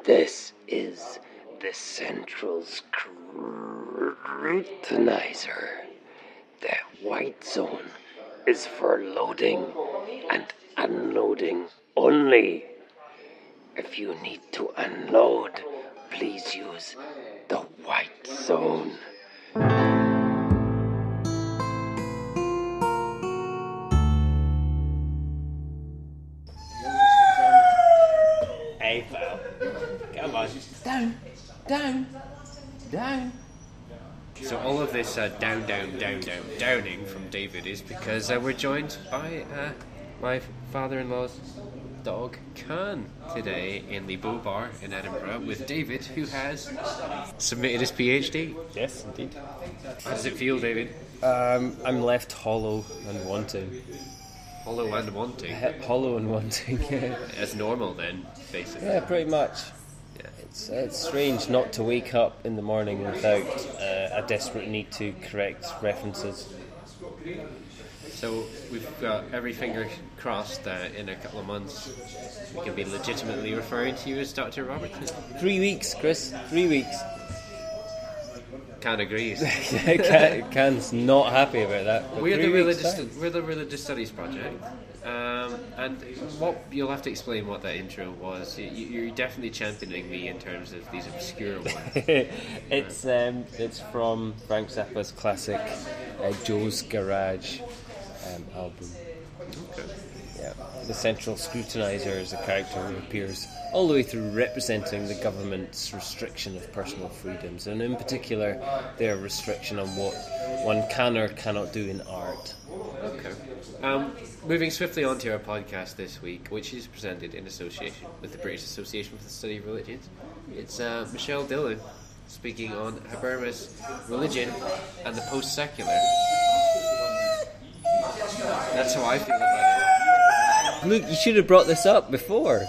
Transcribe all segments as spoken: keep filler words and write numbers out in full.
This is the Central Scrutinizer. The white zone is for loading and unloading only. If you need to unload, please use the white zone. Hey, pal. Come on. Down, down, down. So all of this uh, down, down, down, down, downing from David is because uh, we're joined by uh, my father-in-law's dog, Can, today in the Bow Bar in Edinburgh with David, who has submitted his PhD. Yes, indeed. How does it feel, David? Um, I'm left hollow and wanting. Hollow and wanting? H- hollow and wanting, yeah. As normal then, basically. Yeah, pretty much. Yeah. It's, uh, it's strange not to wake up in the morning without uh, a desperate need to correct references. So we've got every finger crossed that in a couple of months we can be legitimately referring to you as Doctor Robertson. Three weeks, Chris. Three weeks. Can agrees. Can, Can's not happy about that. but We're the three weeks, religious. fine. We're the Religious Studies Project, um, and what you'll have to explain what that intro was. You, you're definitely championing me in terms of these obscure ones. it's um, it's from Frank Zappa's classic uh, Joe's Garage um, album. Okay. Yeah, the Central Scrutinizer is a character who appears all the way through representing the government's restriction of personal freedoms, and in particular their restriction on what one can or cannot do in art. Okay. Um, moving swiftly on to our podcast this week, which is presented in association with the British Association for the Study of Religions. It's uh, Michelle Dillon speaking on Habermas, religion, and the post-secular. That's how I feel about it. Look, you should have brought this up before.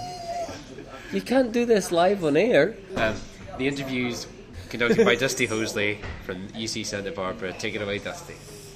You can't do this live on air. Um, the interview's conducted by Dusty Hosley from U C Santa Barbara. Take it away, Dusty.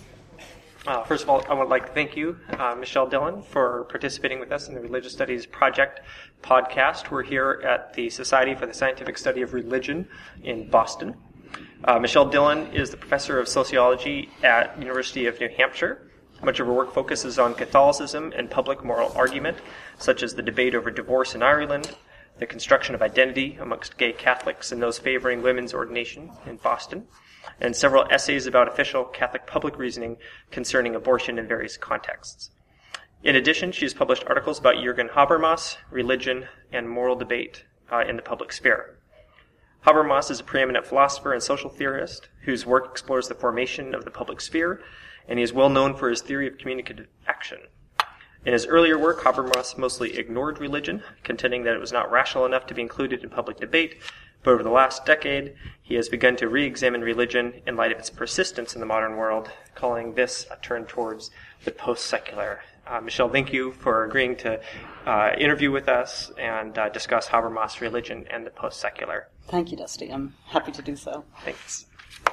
Uh, first of all, I would like to thank you, uh, Michelle Dillon, for participating with us in the Religious Studies Project podcast. We're here at the Society for the Scientific Study of Religion in Boston. Uh, Michelle Dillon is the professor of sociology at University of New Hampshire. Much of her work focuses on Catholicism and public moral argument, such as the debate over divorce in Ireland, the construction of identity amongst gay Catholics and those favoring women's ordination in Boston, and several essays about official Catholic public reasoning concerning abortion in various contexts. In addition, she has published articles about Jürgen Habermas, religion, and moral debate uh, in the public sphere. Habermas is a preeminent philosopher and social theorist whose work explores the formation of the public sphere, and he is well known for his theory of communicative action. In his earlier work, Habermas mostly ignored religion, contending that it was not rational enough to be included in public debate, but over the last decade, he has begun to re-examine religion in light of its persistence in the modern world, calling this a turn towards the post-secular. Uh, Michelle, thank you for agreeing to uh, interview with us and uh, discuss Habermas, religion, and the post-secular. Thank you, Dusty. I'm happy to do so. Thanks.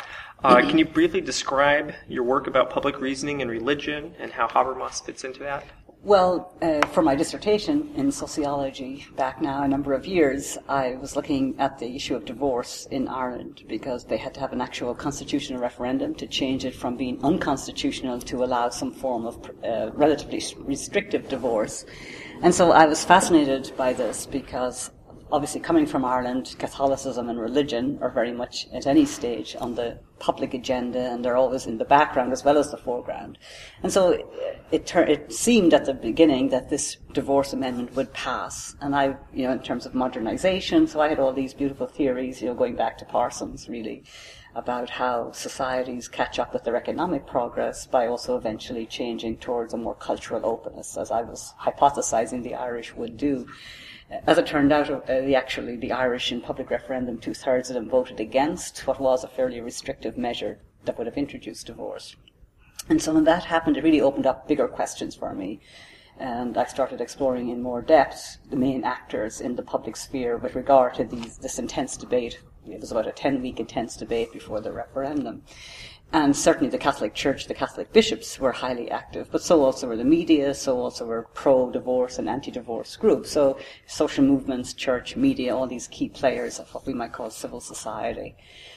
Uh, can you briefly describe your work about public reasoning and religion and how Habermas fits into that? Well, uh, for my dissertation in sociology back now a number of years, I was looking at the issue of divorce in Ireland because they had to have an actual constitutional referendum to change it from being unconstitutional to allow some form of uh, relatively restrictive divorce. And so I was fascinated by this because obviously coming from Ireland, Catholicism and religion are very much at any stage on the public agenda, and they're always in the background as well as the foreground. And so it tur- it seemed at the beginning that this divorce amendment would pass. And I, you know, in terms of modernization, so I had all these beautiful theories, you know, going back to Parsons, really, about how societies catch up with their economic progress by also eventually changing towards a more cultural openness, as I was hypothesizing the Irish would do. As it turned out, uh, the, actually, the Irish in public referendum, two-thirds of them voted against what was a fairly restrictive measure that would have introduced divorce. And so when that happened, it really opened up bigger questions for me. And I started exploring in more depth the main actors in the public sphere with regard to these, this intense debate. It was about a ten-week intense debate before the referendum. And certainly the Catholic Church, the Catholic bishops were highly active, but so also were the media, so also were pro-divorce and anti-divorce groups. So social movements, church, media, all these key players of what we might call civil society.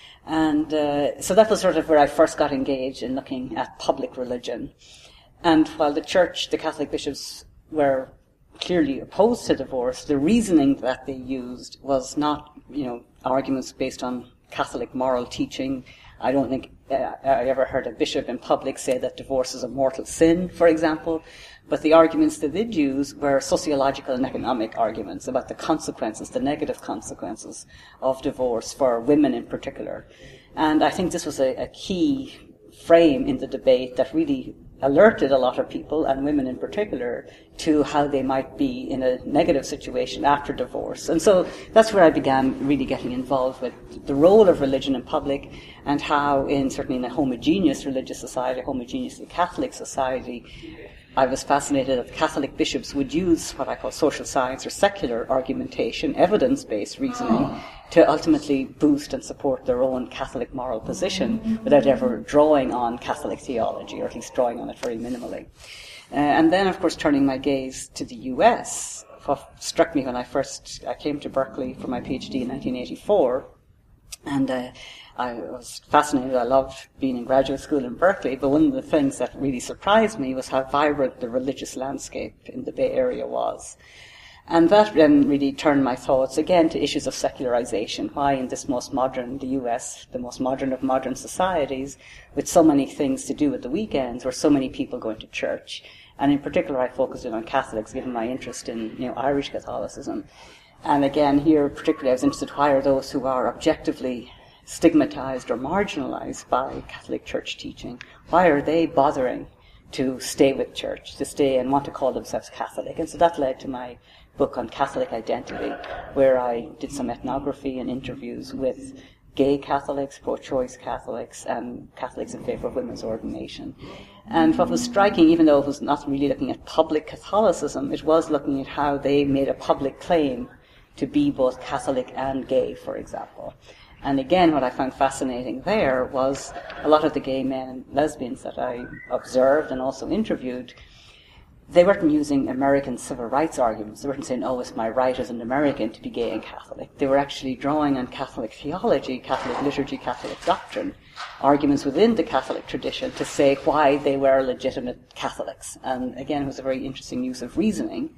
And uh, so that was sort of where I first got engaged in looking at public religion. And while the church, the Catholic bishops were clearly opposed to divorce, the reasoning that they used was not, you know, arguments based on Catholic moral teaching. I don't think uh, I ever heard a bishop in public say that divorce is a mortal sin, for example. But the arguments they did use were sociological and economic arguments about the consequences, the negative consequences of divorce for women in particular. And I think this was a, a key frame in the debate that really alerted a lot of people, and women in particular, to how they might be in a negative situation after divorce. And so that's where I began really getting involved with the role of religion in public, and how in certainly in a homogeneous religious society, a homogeneously Catholic society, I was fascinated that Catholic bishops would use what I call social science or secular argumentation, evidence-based reasoning, to ultimately boost and support their own Catholic moral position without ever drawing on Catholic theology, or at least drawing on it very minimally. Uh, and then, of course, turning my gaze to the U S, what struck me when I first I came to Berkeley for my PhD in nineteen eighty-four, and uh, I was fascinated. I loved being in graduate school in Berkeley, but one of the things that really surprised me was how vibrant the religious landscape in the Bay Area was. And that then really turned my thoughts again to issues of secularization. Why in this most modern, the U S, the most modern of modern societies, with so many things to do at the weekends, where so many people going to church. And in particular, I focused in on Catholics, given my interest in, you know, Irish Catholicism. And again, here particularly, I was interested, why are those who are objectively stigmatized or marginalized by Catholic Church teaching, why are they bothering to stay with church, to stay and want to call themselves Catholic? And so that led to my book on Catholic identity, where I did some ethnography and interviews with gay Catholics, pro-choice Catholics, and Catholics in favor of women's ordination. And what was striking, even though it was not really looking at public Catholicism, it was looking at how they made a public claim to be both Catholic and gay, for example. And again, what I found fascinating there was a lot of the gay men and lesbians that I observed and also interviewed, they weren't using American civil rights arguments. They weren't saying, oh, it's my right as an American to be gay and Catholic. They were actually drawing on Catholic theology, Catholic liturgy, Catholic doctrine, arguments within the Catholic tradition to say why they were legitimate Catholics. And again, it was a very interesting use of reasoning.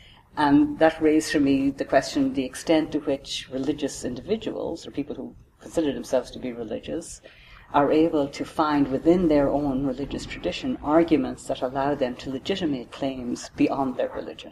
And that raised for me the question, the extent to which religious individuals, or people who consider themselves to be religious, are able to find within their own religious tradition arguments that allow them to legitimate claims beyond their religion.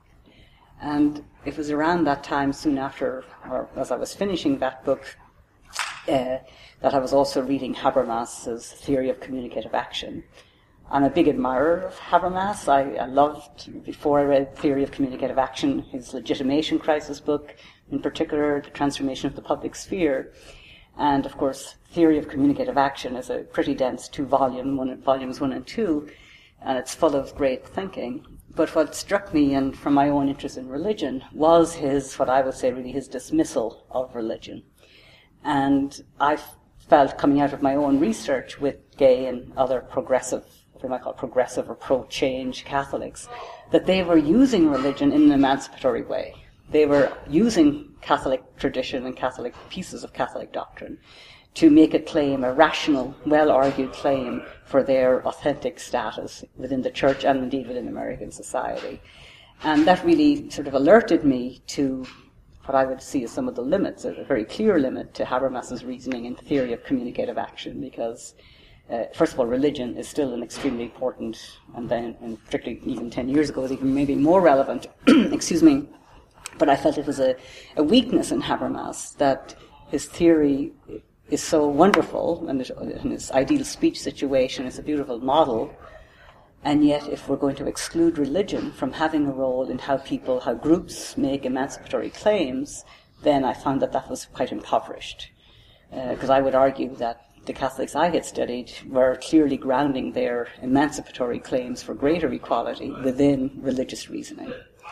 And it was around that time, soon after, or as I was finishing that book, uh, that I was also reading Habermas's Theory of Communicative Action. I'm a big admirer of Habermas. I, I loved, before I read Theory of Communicative Action, his Legitimation Crisis book, in particular, The Transformation of the Public Sphere. And, of course, Theory of Communicative Action is a pretty dense two-volume, one, volumes one and two, and it's full of great thinking. But what struck me, and from my own interest in religion, was his, what I would say really his dismissal of religion. And I felt, coming out of my own research with gay and other progressive, what we might call progressive or pro-change Catholics, that they were using religion in an emancipatory way. They were using Catholic tradition and Catholic pieces of Catholic doctrine to make a claim, a rational, well-argued claim for their authentic status within the church and indeed within American society. And that really sort of alerted me to what I would see as some of the limits, a very clear limit to Habermas's reasoning and Theory of Communicative Action, because Uh, first of all, religion is still an extremely important, and then, and particularly even ten years ago, is even maybe more relevant, excuse me, but I felt it was a, a weakness in Habermas, that his theory is so wonderful, and, it, and his ideal speech situation is a beautiful model, and yet if we're going to exclude religion from having a role in how people, how groups make emancipatory claims, then I found that that was quite impoverished. Because uh, I would argue that the Catholics I had studied were clearly grounding their emancipatory claims for greater equality within religious reasoning.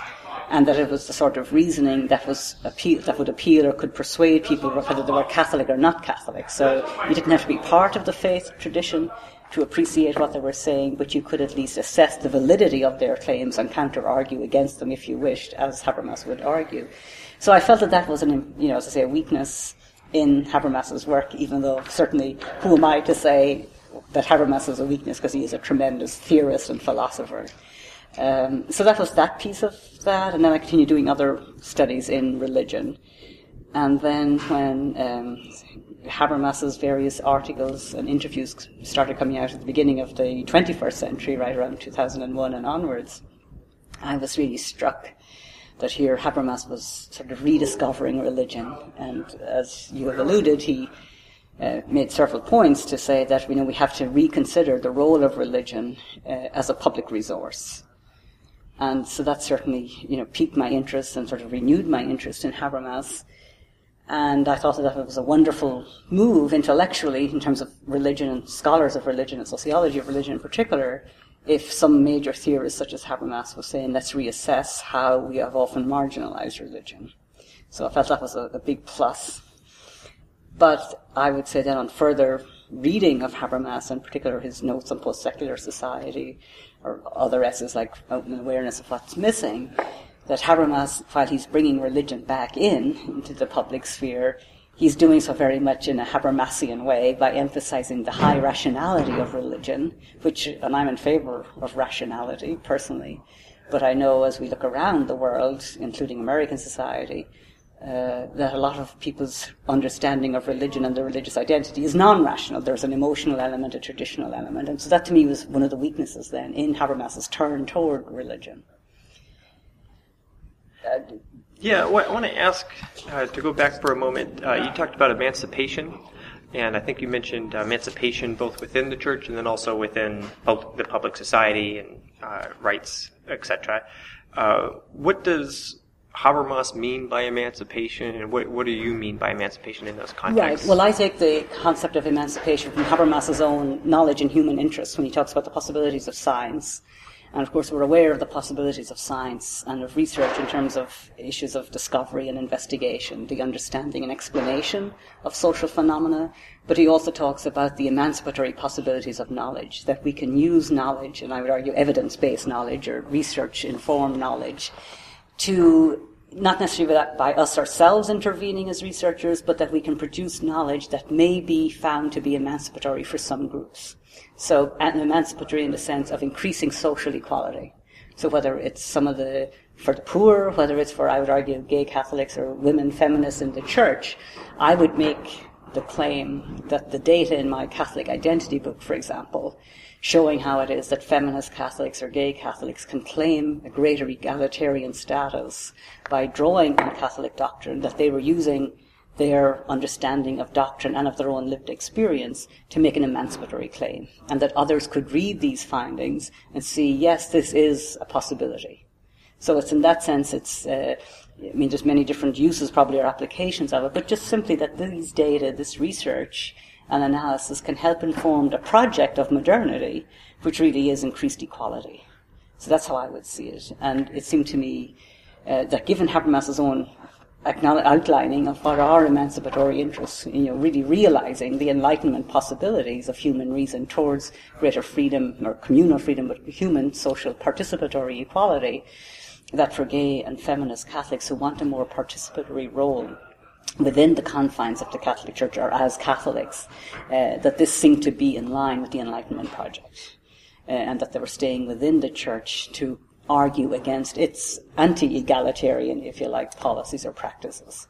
and that it was the sort of reasoning that was appeal, that would appeal or could persuade people whether they were Catholic or not Catholic. So you didn't have to be part of the faith tradition to appreciate what they were saying, but you could at least assess the validity of their claims and counter-argue against them if you wished, as Habermas would argue. So I felt that that was, an, you know, as I say, a weakness in Habermas's work, even though certainly who am I to say that Habermas is a weakness, because he is a tremendous theorist and philosopher. Um, so that was that piece of that, and then I continued doing other studies in religion. And then when um, Habermas's various articles and interviews started coming out at the beginning of the twenty-first century, right around two thousand one and onwards, I was really struck that here Habermas was sort of rediscovering religion. And as you have alluded, he uh, made several points to say that, you know, we have to reconsider the role of religion uh, as a public resource. And so that certainly, you know, piqued my interest and sort of renewed my interest in Habermas. And I thought that it was a wonderful move intellectually in terms of religion and scholars of religion and sociology of religion in particular, if some major theorists such as Habermas was saying, let's reassess how we have often marginalized religion. So I felt that was a, a big plus. But I would say then on further reading of Habermas, in particular his notes on post-secular society, or other essays like Open Awareness of What's Missing, that Habermas, while he's bringing religion back in into the public sphere, he's doing so very much in a Habermasian way by emphasizing the high rationality of religion, which, and I'm in favor of rationality personally, but I know as we look around the world, including American society, uh, that a lot of people's understanding of religion and their religious identity is non-rational. There's an emotional element, a traditional element, and so that to me was one of the weaknesses then in Habermas's turn toward religion. Uh, Yeah, well, I want to ask, uh, to go back for a moment, uh, you talked about emancipation, and I think you mentioned uh, emancipation both within the church and then also within pub- the public society and uh, rights, et cetera. Uh, what does Habermas mean by emancipation, and what, what do you mean by emancipation in those contexts? Right. Well, I take the concept of emancipation from Habermas's own knowledge and human interest when he talks about the possibilities of science. And of course, we're aware of the possibilities of science and of research in terms of issues of discovery and investigation, the understanding and explanation of social phenomena. But he also talks about the emancipatory possibilities of knowledge, that we can use knowledge, and I would argue evidence-based knowledge or research-informed knowledge, to not necessarily by us ourselves intervening as researchers, but that we can produce knowledge that may be found to be emancipatory for some groups. So, and emancipatory in the sense of increasing social equality. So whether it's some of the, for the poor, whether it's for, I would argue, gay Catholics or women feminists in the church, I would make the claim that the data in my Catholic identity book, for example, showing how it is that feminist Catholics or gay Catholics can claim a greater egalitarian status by drawing on Catholic doctrine, that they were using their understanding of doctrine and of their own lived experience to make an emancipatory claim, and that others could read these findings and see, yes, this is a possibility. So it's in that sense, it's, uh, I mean, there's many different uses probably or applications of it, but just simply that these data, this research and analysis can help inform the project of modernity, which really is increased equality. So that's how I would see it. And it seemed to me uh, that given Habermas's own outlining of what are emancipatory interests, you know, really realizing the Enlightenment possibilities of human reason towards greater freedom, or communal freedom, but human social participatory equality, that for gay and feminist Catholics who want a more participatory role within the confines of the Catholic Church or as Catholics, uh, that this seemed to be in line with the Enlightenment project, uh, and that they were staying within the Church to argue against its anti-egalitarian, if you like, policies or practices.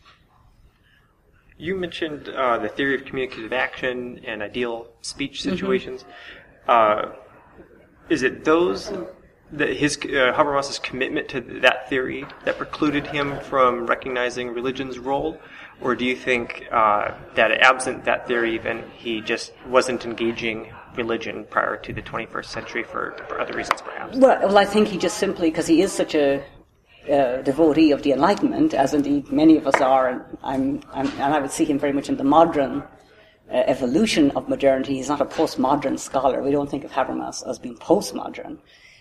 You mentioned uh, the theory of communicative action and ideal speech situations. Mm-hmm. Uh, is it those, that his uh, Habermas's commitment to that theory that precluded him from recognizing religion's role, or do you think uh, that absent that theory, then he just wasn't engaging religion prior to the twenty-first century for, for other reasons, perhaps? Well, well, I think he just simply, because he is such a uh, devotee of the Enlightenment, as indeed many of us are, and I'm, I'm, and I would see him very much in the modern uh, evolution of modernity. He's not a postmodern scholar. We don't think of Habermas as being postmodern.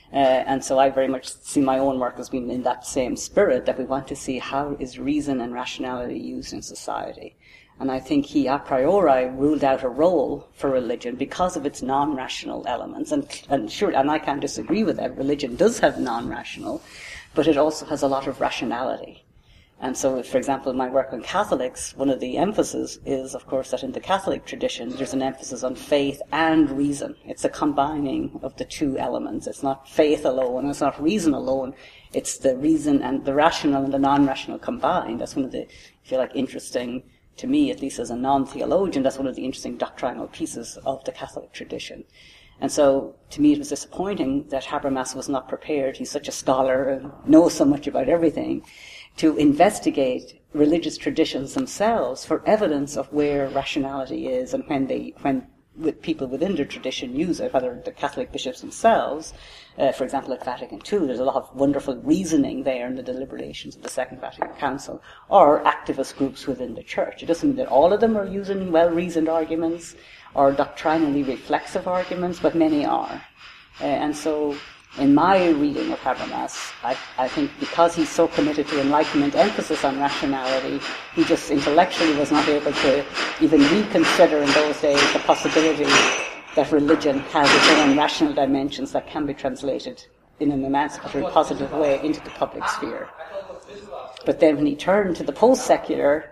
Uh, and so I very much see my own work as being in that same spirit, that we want to see how is reason and rationality used in society. And I think he a priori ruled out a role for religion because of its non-rational elements. And, and sure, and I can't disagree with that. Religion does have non-rational, but it also has a lot of rationality. And so, for example, in my work on Catholics, one of the emphasis is, of course, that in the Catholic tradition, there's an emphasis on faith and reason. It's a combining of the two elements. It's not faith alone, it's not reason alone. It's the reason and the rational and the non-rational combined. That's one of the, I feel like, interesting, to me, at least as a non-theologian, that's one of the interesting doctrinal pieces of the Catholic tradition. And so, to me, it was disappointing that Habermas was not prepared. He's such a scholar and knows so much about everything, to investigate religious traditions themselves for evidence of where rationality is, and when they, when with people within the tradition use it, whether the Catholic bishops themselves, uh, for example, at Vatican Two, there's a lot of wonderful reasoning there in the deliberations of the Second Vatican Council, or activist groups within the Church. It doesn't mean that all of them are using well-reasoned arguments or doctrinally reflexive arguments, but many are. Uh, and so, in my reading of Habermas, I, I think because he's so committed to Enlightenment emphasis on rationality, he just intellectually was not able to even reconsider in those days the possibility that religion has its own rational dimensions that can be translated in an emancipatory, positive way into the public sphere. But then when he turned to the post-secular,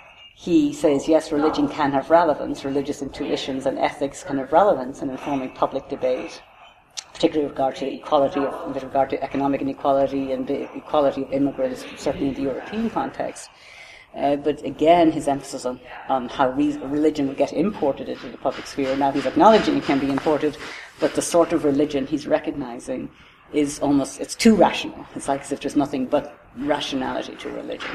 he says, yes, religion can have relevance, religious intuitions and ethics can have relevance in informing public debate, particularly with regard to equality, of, with regard to economic inequality and the equality of immigrants, certainly in the European context. Uh, but again, his emphasis on, on how re- religion will get imported into the public sphere. Now he's acknowledging it can be imported, but the sort of religion he's recognizing is almost, it's too rational. It's like as if there's nothing but rationality to religion.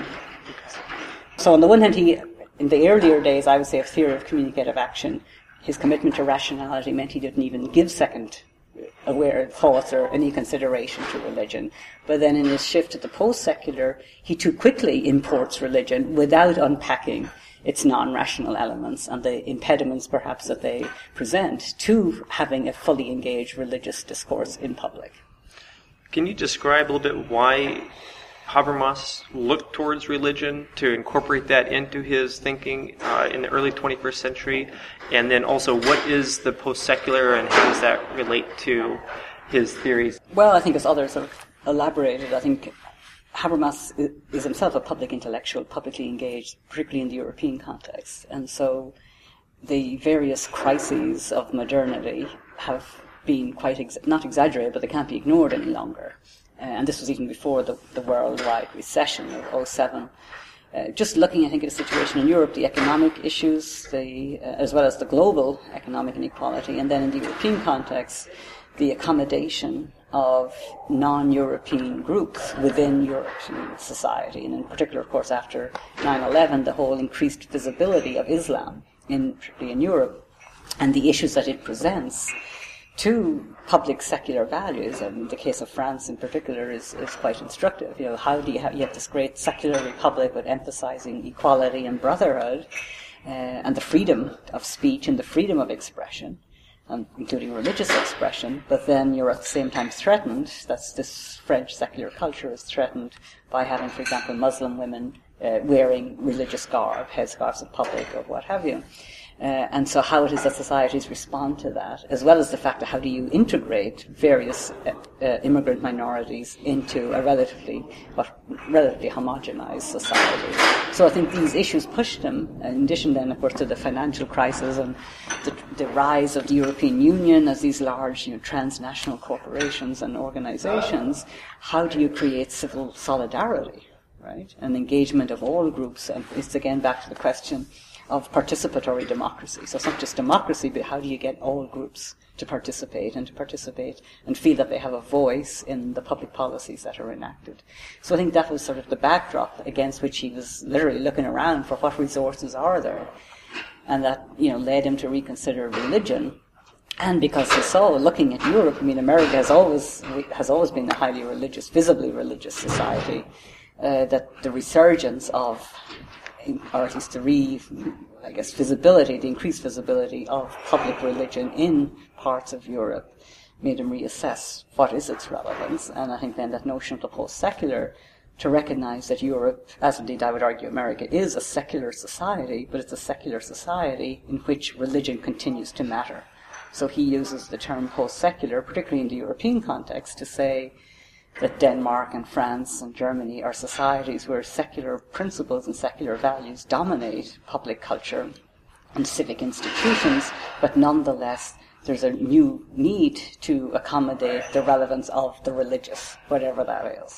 So on the one hand, he, in the earlier days, I would say, of theory of communicative action, his commitment to rationality meant he didn't even give second aware thoughts or any consideration to religion. But then in his shift to the post-secular, he too quickly imports religion without unpacking its non-rational elements and the impediments perhaps that they present to having a fully engaged religious discourse in public. Can you describe a little bit why Habermas looked towards religion to incorporate that into his thinking uh, in the early twenty-first century? And then also, what is the post-secular and how does that relate to his theories? Well, I think as others have elaborated, I think Habermas is himself a public intellectual, publicly engaged, particularly in the European context. And so the various crises of modernity have been quite, ex- not exaggerated, but they can't be ignored any longer. Uh, and this was even before the, the worldwide recession of oh seven. Uh, just looking, I think, at the situation in Europe, the economic issues, the, uh, as well as the global economic inequality, and then in the European context, the accommodation of non-European groups within European society, and in particular, of course, after nine eleven, the whole increased visibility of Islam, in, particularly in Europe, and the issues that it presents to public secular values, and the case of France in particular is, is quite instructive. You know, how do you have, you have this great secular republic with emphasizing equality and brotherhood, uh, and the freedom of speech and the freedom of expression, um, including religious expression, but then you're at the same time threatened, that's this French secular culture is threatened by having, for example, Muslim women uh, wearing religious garb, headscarves in public or what have you. Uh, and so how it is that societies respond to that, as well as the fact of how do you integrate various uh, uh, immigrant minorities into a relatively what, relatively homogenized society. So I think these issues pushed him, in addition then, of course, to the financial crisis and the, the rise of the European Union as these large, you know, transnational corporations and organizations. How do you create civil solidarity, right? And engagement of all groups. And it's again back to the question of participatory democracy. So it's not just democracy, but how do you get all groups to participate and to participate and feel that they have a voice in the public policies that are enacted. So I think that was sort of the backdrop against which he was literally looking around for what resources are there. And that, you know, led him to reconsider religion. And because he saw, looking at Europe, I mean, America has always has always been a highly religious, visibly religious society, uh, that the resurgence of, or at least the re, I guess, visibility, the increased visibility of public religion in parts of Europe made him reassess what is its relevance. And I think then that notion of the post-secular, to recognize that Europe, as indeed I would argue America, is a secular society, but it's a secular society in which religion continues to matter. So he uses the term post-secular, particularly in the European context, to say that Denmark and France and Germany are societies where secular principles and secular values dominate public culture and civic institutions, but nonetheless there's a new need to accommodate the relevance of the religious, whatever that is.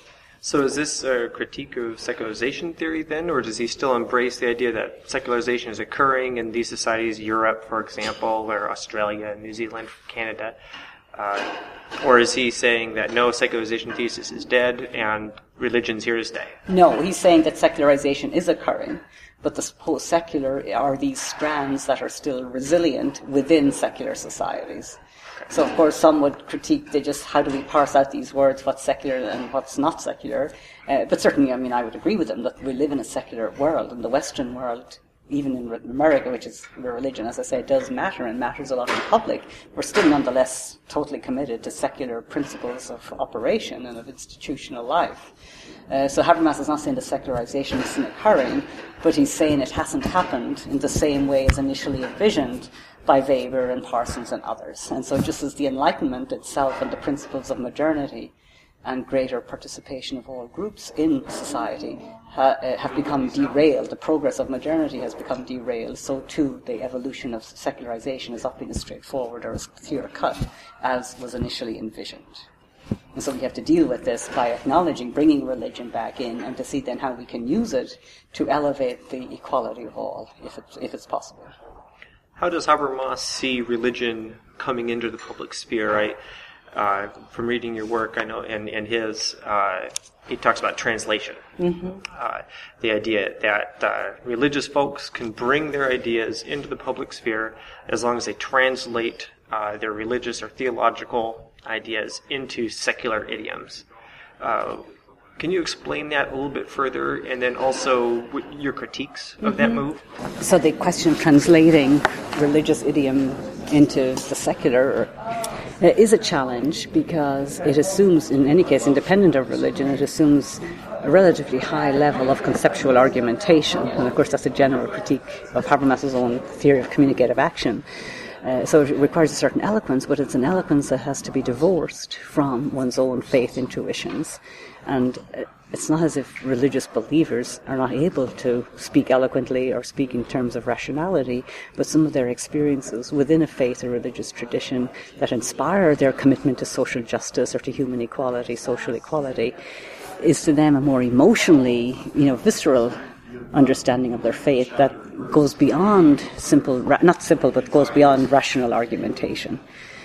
So is this a critique of secularization theory then, or does he still embrace the idea that secularization is occurring in these societies, Europe, for example, or Australia, New Zealand, Canada? Uh, or is he saying that no, secularization thesis is dead and religion's here to stay? No, he's saying that secularization is occurring, but the post-secular are these strands that are still resilient within secular societies. So, of course, some would critique they just, how do we parse out these words, what's secular and what's not secular? Uh, but certainly, I mean, I would agree with them that we live in a secular world, and the Western world, even in America, which is where religion, as I say, does matter and matters a lot in public, we're still nonetheless totally committed to secular principles of operation and of institutional life. Uh, so Habermas is not saying that secularization isn't occurring, but he's saying it hasn't happened in the same way as initially envisioned by Weber and Parsons and others. And so just as the Enlightenment itself and the principles of modernity and greater participation of all groups in society ha, uh, have become derailed, the progress of modernity has become derailed, so too the evolution of secularization has not been as straightforward or as clear-cut as was initially envisioned. And so we have to deal with this by acknowledging, bringing religion back in, and to see then how we can use it to elevate the equality of all, if, it, if it's possible. How does Habermas see religion coming into the public sphere? I, uh, from reading your work, I know, and, and his, uh, he talks about translation. Mm-hmm. Uh, the idea that uh, religious folks can bring their ideas into the public sphere as long as they translate uh, their religious or theological ideas into secular idioms. Uh, Can you explain that a little bit further, and then also your critiques of mm-hmm. that move? So the question of translating religious idiom into the secular is a challenge, because it assumes, in any case, independent of religion, it assumes a relatively high level of conceptual argumentation. And of course that's a general critique of Habermas's own theory of communicative action. Uh, so it requires a certain eloquence, but it's an eloquence that has to be divorced from one's own faith intuitions. And it's not as if religious believers are not able to speak eloquently or speak in terms of rationality, but some of their experiences within a faith or religious tradition that inspire their commitment to social justice or to human equality, social equality, is to them a more emotionally, you know, visceral understanding of their faith that goes beyond simple, not simple, but goes beyond rational argumentation.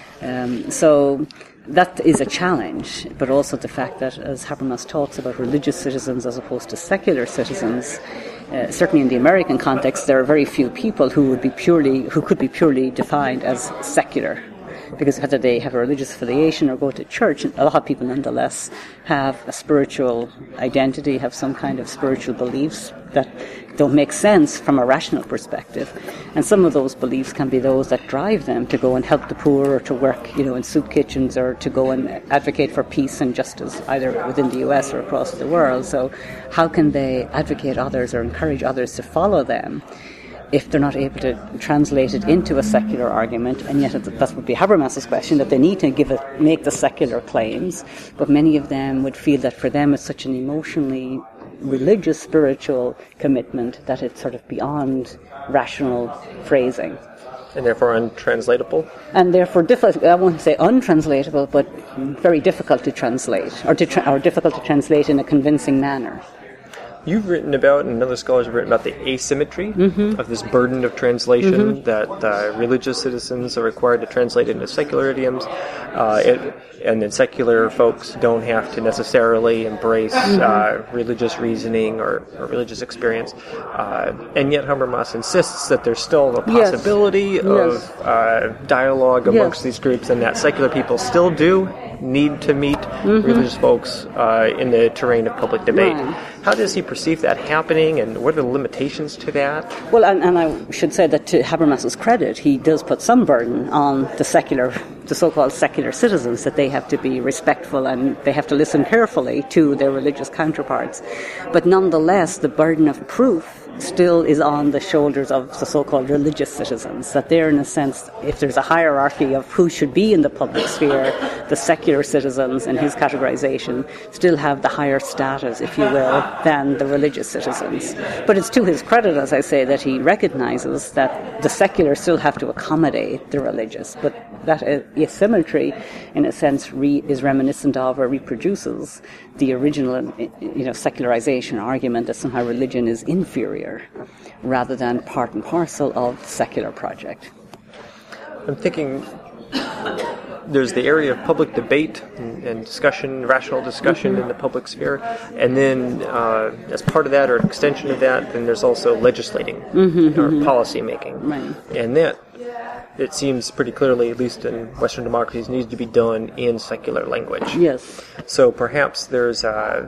Um, so that is a challenge, but also the fact that, as Habermas talks about religious citizens as opposed to secular citizens, uh, certainly in the American context, there are very few people who would be purely, who could be purely defined as secular. Because whether they have a religious affiliation or go to church, a lot of people nonetheless have a spiritual identity, have some kind of spiritual beliefs that don't make sense from a rational perspective. And some of those beliefs can be those that drive them to go and help the poor, or to work, you know, in soup kitchens, or to go and advocate for peace and justice, either within the U S or across the world. So how can they advocate others or encourage others to follow them if they're not able to translate it into a secular argument? And yet that would be Habermas's question, that they need to give it, make the secular claims, but many of them would feel that for them it's such an emotionally religious, spiritual commitment that it's sort of beyond rational phrasing. And therefore untranslatable? And therefore, difficult, I won't say untranslatable, but very difficult to translate, or, to tra- or difficult to translate in a convincing manner. You've written about, and other scholars have written about, the asymmetry mm-hmm. of this burden of translation, mm-hmm. that uh, religious citizens are required to translate into secular idioms, uh, it, and then secular folks don't have to necessarily embrace mm-hmm. uh, religious reasoning or, or religious experience. Uh, and yet Habermas insists that there's still a possibility yes. of yes. Uh, dialogue amongst yes. these groups, and that secular people still do need to meet mm-hmm. religious folks uh, in the terrain of public debate. Right. how does he perceive that happening, and what are the limitations to that? Well, and, and I should say that to Habermas's credit, he does put some burden on the secular, the so-called secular citizens, that they have to be respectful and they have to listen carefully to their religious counterparts. But nonetheless, the burden of proof still is on the shoulders of the so-called religious citizens, that they're, in a sense, if there's a hierarchy of who should be in the public sphere, the secular citizens, in his categorization, still have the higher status, if you will, than the religious citizens. But it's to his credit, as I say, that he recognizes that the secular still have to accommodate the religious, but that asymmetry, in a sense, re- is reminiscent of or reproduces the original, you know, secularization argument that somehow religion is inferior rather than part and parcel of the secular project. I'm thinking there's the area of public debate and, and discussion, rational discussion mm-hmm. in the public sphere, and then uh, as part of that or an extension of that, then there's also legislating mm-hmm, or mm-hmm. policy making. Right. And that, it seems pretty clearly, at least in Western democracies, needs to be done in secular language. Yes. So perhaps there's a,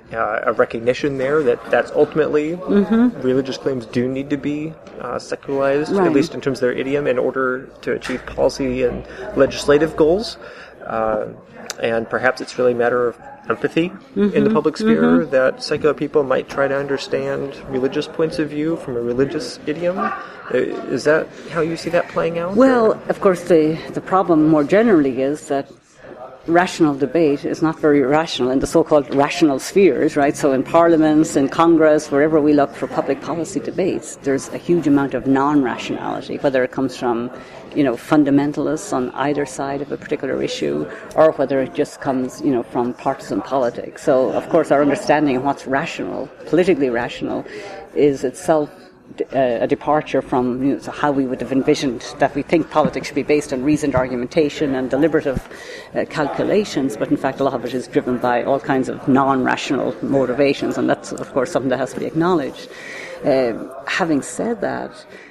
a recognition there that that's ultimately mm-hmm. religious claims do need to be uh, secularized, right. at least in terms of their idiom, in order to achieve policy and legislative goals. Uh, and perhaps it's really a matter of empathy mm-hmm. in the public sphere mm-hmm. that secular people might try to understand religious points of view from a religious idiom. Is that how you see that playing out? Well, or? Of course, the, the problem more generally is that rational debate is not very rational in the so-called rational spheres, right? So in parliaments, in Congress, wherever we look for public policy debates, there's a huge amount of non-rationality, whether it comes from, you know, fundamentalists on either side of a particular issue, or whether it just comes, you know, from partisan politics. So, of course, our understanding of what's rational, politically rational, is itself Uh, a departure from, you know, how we would have envisioned that we think politics should be based on reasoned argumentation and deliberative uh, calculations, but in fact a lot of it is driven by all kinds of non-rational motivations, and that's of course something that has to be acknowledged. Uh, having said that,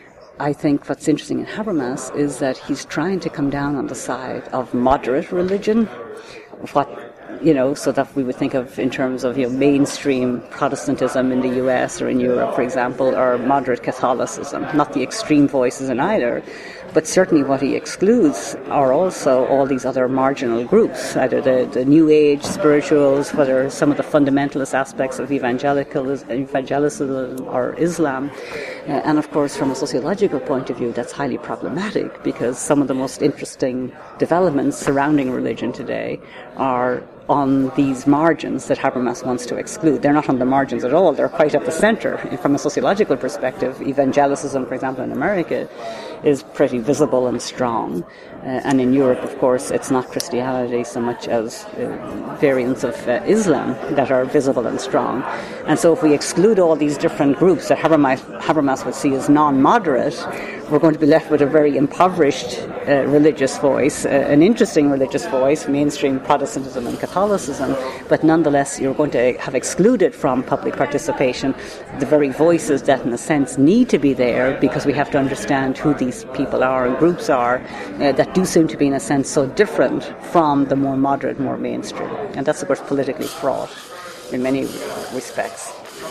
I think what's interesting in Habermas is that he's trying to come down on the side of moderate religion, what you know, so that we would think of in terms of, you know, mainstream Protestantism in the U S or in Europe, for example, or moderate Catholicism, not the extreme voices in either. But certainly what he excludes are also all these other marginal groups, either the, the New Age spirituals, whether some of the fundamentalist aspects of evangelicalism, evangelicism or Islam. Uh, and of course, from a sociological point of view, that's highly problematic, because some of the most interesting developments surrounding religion today are on these margins that Habermas wants to exclude. They're not on the margins at all. They're quite at the center. And from a sociological perspective, evangelicism, for example, in America, is pretty visible and strong. Uh, and in Europe, of course, it's not Christianity so much as uh, variants of uh, Islam that are visible and strong. And so if we exclude all these different groups that Habermas, Habermas would see as non-moderate, we're going to be left with a very impoverished uh, religious voice, uh, an interesting religious voice, mainstream Protestantism and Catholicism, but nonetheless you're going to have excluded from public participation the very voices that in a sense need to be there, because we have to understand who these people are and groups are uh, that do seem to be in a sense so different from the more moderate, more mainstream. And that's of course politically fraught in many respects.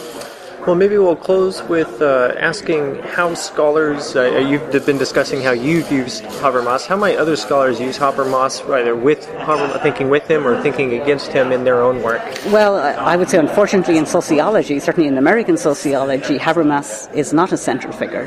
Well, maybe we'll close with uh, asking how scholars, uh, you've been discussing how you've used Habermas, how might other scholars use Habermas, either with Habermas, thinking with him or thinking against him in their own work? Well, I would say unfortunately in sociology, certainly in American sociology, Habermas is not a central figure.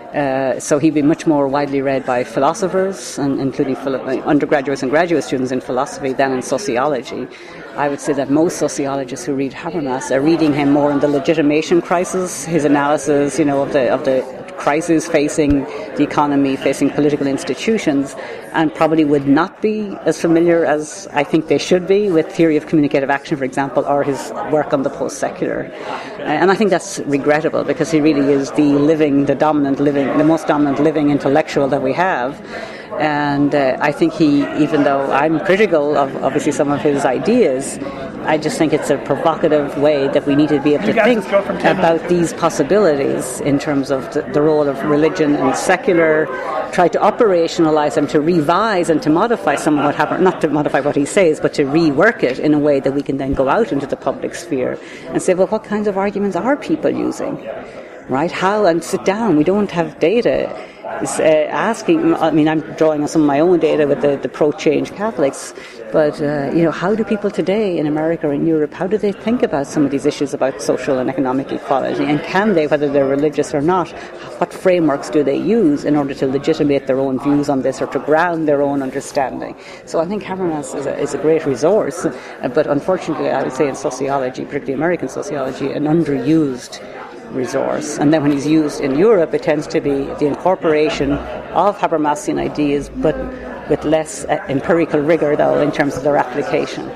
Uh, so he'd be much more widely read by philosophers, and including philo- undergraduates and graduate students in philosophy, than in sociology. I would say that most sociologists who read Habermas are reading him more in the legitimation crisis, his analysis, you know, of the of the crisis facing the economy, facing political institutions, and probably would not be as familiar as I think they should be with theory of communicative action, for example, or his work on the post-secular. And I think that's regrettable, because he really is the living, the dominant living, the most dominant living intellectual that we have. And uh, I think he, even though I'm critical of obviously some of his ideas, I just think it's a provocative way that we need to be able to think about these possibilities in terms of the, the role of religion and secular, try to operationalize them, to revise and to modify some of what happened, not to modify what he says, but to rework it in a way that we can then go out into the public sphere and say, well, what kinds of arguments are people using? Right? How? And sit down. We don't have data. It's, uh, asking, I mean, I'm drawing on some of my own data with the, the pro-change Catholics, but, uh, you know, how do people today in America or in Europe, how do they think about some of these issues about social and economic equality? And can they, whether they're religious or not, what frameworks do they use in order to legitimate their own views on this or to ground their own understanding? So I think Habermas is a, is a great resource, but unfortunately, I would say in sociology, particularly American sociology, an underused resource. And then when he's used in Europe, it tends to be the incorporation of Habermasian ideas, but with less uh, empirical rigor, though, in terms of their application.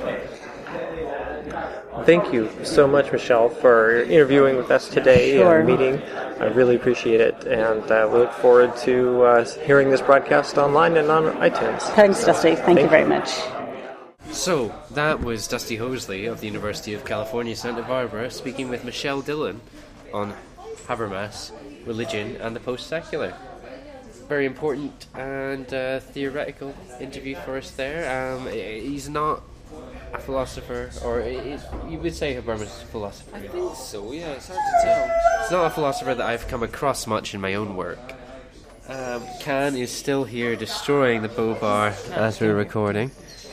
Thank you so much, Michelle, for interviewing with us today Sure. and meeting. I really appreciate it, and uh, we look forward to uh, hearing this broadcast online and on iTunes. Thanks, Dusty. Thank, Thank you very you. much. So, that was Dusty Hoseley of the University of California, Santa Barbara, speaking with Michelle Dillon on Habermas, religion, and the post-secular. Very important and uh, theoretical interview for us there. Um, he's not a philosopher, or it, you would say Habermas is a philosopher. I think so, yeah, it's hard to tell. It's not a philosopher that I've come across much in my own work. Um, Can is still here destroying the bow bar as we're recording.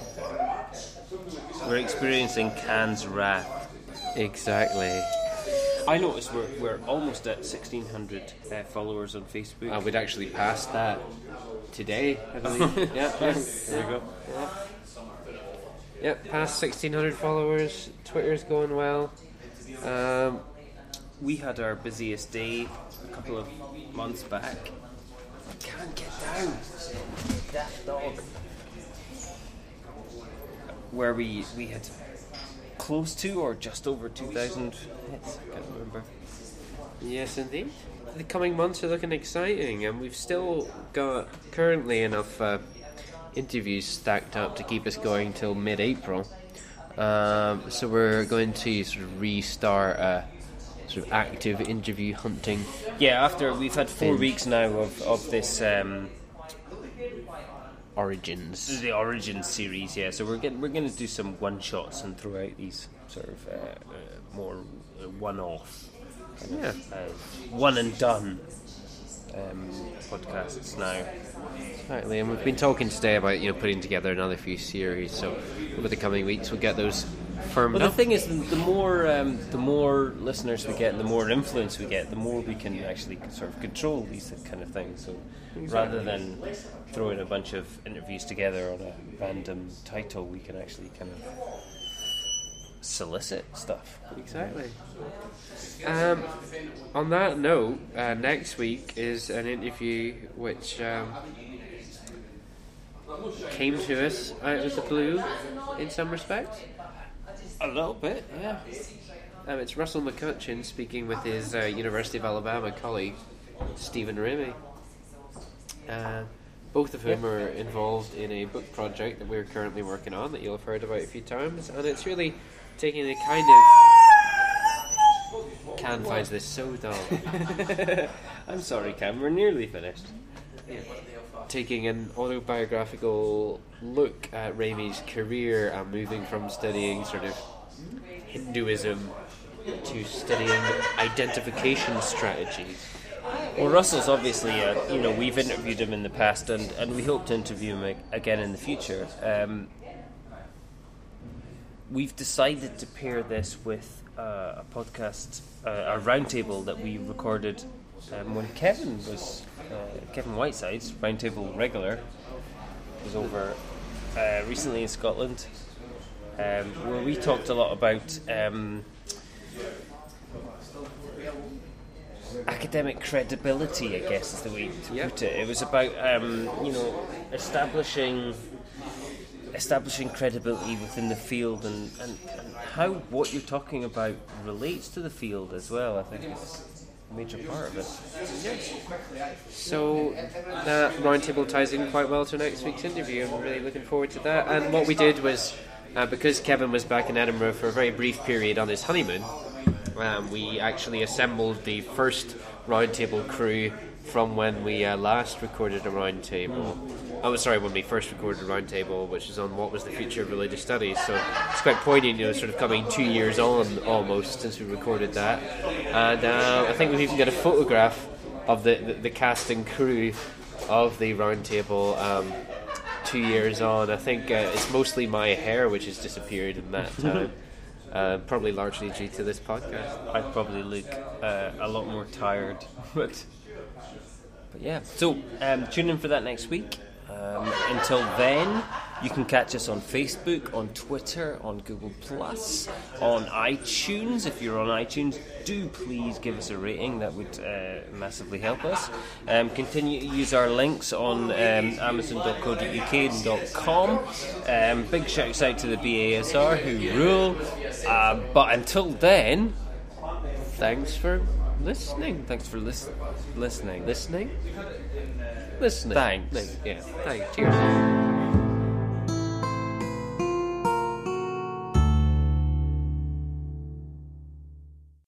We're experiencing Kant's wrath. Exactly. I noticed we're, we're almost at sixteen hundred uh, followers on Facebook. Uh, we'd actually passed that today, I believe. yeah, yeah, there we go. Yeah. Yep, past sixteen hundred followers. Twitter's going well. Um, We had our busiest day a couple of months back. I can't get down. That dog. Where we, we had close to or just over two thousand hits. I can't remember. Yes, indeed. The coming months are looking exciting, and we've still got currently enough uh, interviews stacked up to keep us going till mid-April. Um, so we're going to sort of restart a sort of active interview hunting. Yeah, after we've had four Binge. weeks now of, of this um, Origins. the Origins series, yeah. So we're getting, we're going to do some one shots and throw out these sort of uh, uh, more uh, one-off, kind Yeah. of, uh, one and done um, podcasts now. Exactly, and we've been talking today about, you know, putting together another few series. So over the coming weeks, we'll get those firmed Well, the up. thing is, the, the more um, the more listeners we get, and the more influence we get, the more we can actually sort of control these kind of things. So rather than throwing a bunch of interviews together on a random title, we can actually kind of solicit stuff. Exactly. Um, on that note, uh, next week is an interview which um, came to us out of the blue in some respects. A little bit, yeah. Um, it's Russell McCutcheon speaking with his uh, University of Alabama colleague, Stephen Ramey. Uh, both of whom are involved in a book project that we're currently working on that you'll have heard about a few times, and it's really taking a kind of... Can finds this so dull. I'm sorry, Cam, we're nearly finished. Yeah. Taking an autobiographical look at Ramey's career and moving from studying sort of Hinduism to studying identification strategies. Well, Russell's obviously, uh, you know, we've interviewed him in the past, and, and we hope to interview him ag- again in the future. Um, we've decided to pair this with uh, a podcast, uh, a roundtable that we recorded um, when Kevin was, uh, Kevin Whiteside's roundtable regular, was over uh, recently in Scotland, um, where we talked a lot about um, academic credibility, I guess is the way to Yep. put it. It was about um, you know establishing establishing credibility within the field, and, and, and how what you're talking about relates to the field as well. I think is a major part of it. So that roundtable ties in quite well to next week's interview. I'm really looking forward to that. And what we did was uh, because Kevin was back in Edinburgh for a very brief period on his honeymoon, um, we actually assembled the first Roundtable crew from when we uh, last recorded a Roundtable. Oh, sorry, when we first recorded a Roundtable, which is on what was the future of religious studies. So it's quite poignant, you know, sort of coming two years on almost since we recorded that. And uh, I think we've even got a photograph of the, the, the cast and crew of the Roundtable um, two years on. I think uh, it's mostly my hair which has disappeared in that time. Uh, probably largely due to this podcast. I probably look uh, a lot more tired, but but yeah. So um, tune in for that next week. Um, until then, you can catch us on Facebook, on Twitter, on Google Plus, on iTunes. If you're on iTunes, do please give us a rating. That would uh, massively help us. Um, continue to use our links on um, amazon dot co dot u k and .com. Um, big shouts out to the B A S R who rule. Uh, but until then, thanks for listening. Thanks for lis- listening. Listening? Listening. Thanks. Thanks. Yeah, thanks. Cheers.